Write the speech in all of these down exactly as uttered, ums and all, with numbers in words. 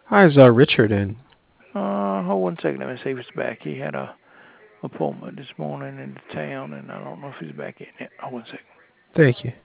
Hi, is uh, Richard in? Uh, hold one second. Let me see if he's back. He had a appointment this morning in the town, and I don't know if he's back in yet. Hold one second. Thank you.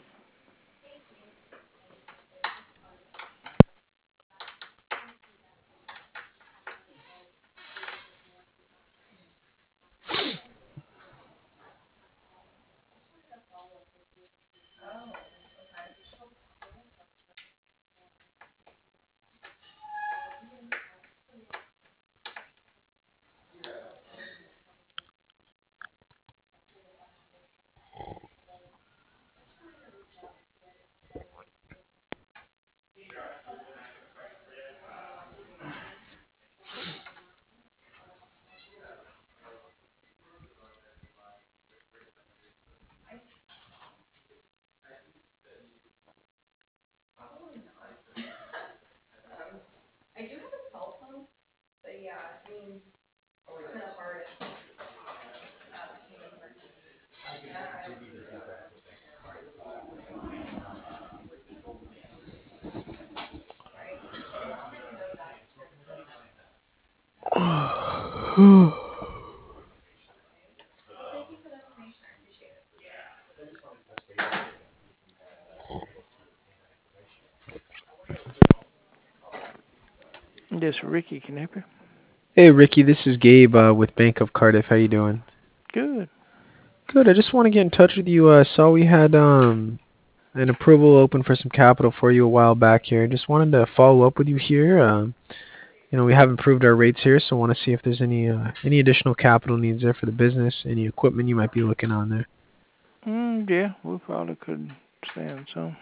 This Ricky can help you. Hey, Ricky, this is Gabe uh, with Bank of Cardiff. How you doing? Good. Good. I just want to get in touch with you. I uh, saw we had um an approval open for some capital for you a while back here. Just wanted to follow up with you here. Um, you know, we have improved our rates here, so I want to see if there's any uh, any additional capital needs there for the business, any equipment you might be looking on there. Mm, yeah, we probably could stand some.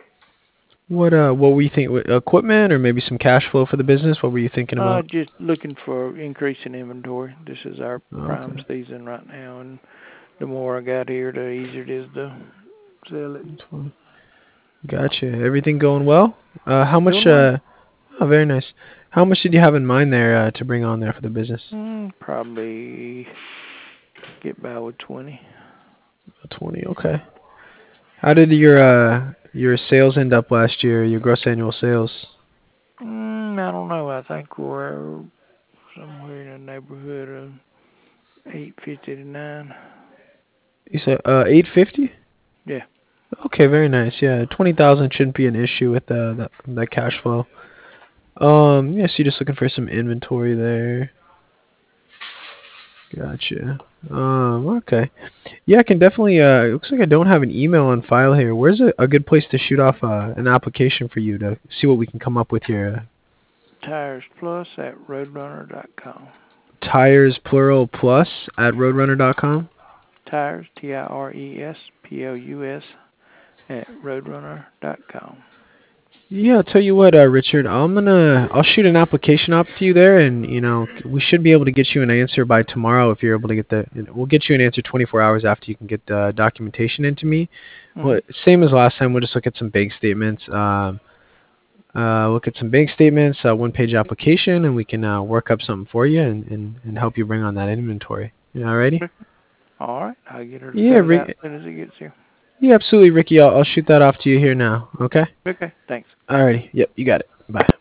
What uh what were you thinking? Equipment or maybe some cash flow for the business? What were you thinking Uh, about? just looking for increase in inventory. This is our prime Okay. season right now, and the more I got here, the easier it is to sell it. Gotcha. Everything going well? Uh, how much? Doing well. Uh, oh, very nice. How much did you have in mind there uh, to bring on there for the business? Mm, probably get by with twenty. Twenty. Okay. How did your uh your sales end up last year? Your gross annual sales? Mm, I don't know. I think we're somewhere in the neighborhood of eight fifty to nine. You said uh eight fifty. Yeah. Okay, very nice. Yeah, twenty thousand shouldn't be an issue with uh, that that cash flow. Um, yeah, so you're just looking for some inventory there. Gotcha. Um, okay. Yeah, I can definitely. Uh, it looks like I don't have an email on file here. Where's a, a good place to shoot off uh, an application for you to see what we can come up with here? Tires Plus at roadrunner dot com. Tires plural plus at roadrunner dot com. Tires, T I R E S P L U S, at roadrunner dot com. Yeah, I'll tell you what, uh, Richard. I'm gonna. I'll shoot an application up to you there, and you know we should be able to get you an answer by tomorrow if you're able to get the. We'll get you an answer twenty-four hours after you can get the documentation into me. Mm-hmm. Well, same as last time. We'll just look at some bank statements. Um, uh, look at some bank statements, uh, one-page application, and we can uh, work up something for you and, and, and help you bring on that inventory. You alrighty? All right. I'll get her to Yeah, fill it out Rick. as soon as it gets here. Yeah, absolutely, Ricky. I'll, I'll shoot that off to you here now. Okay. Okay. Thanks. Alrighty. Yep, you got it. Bye.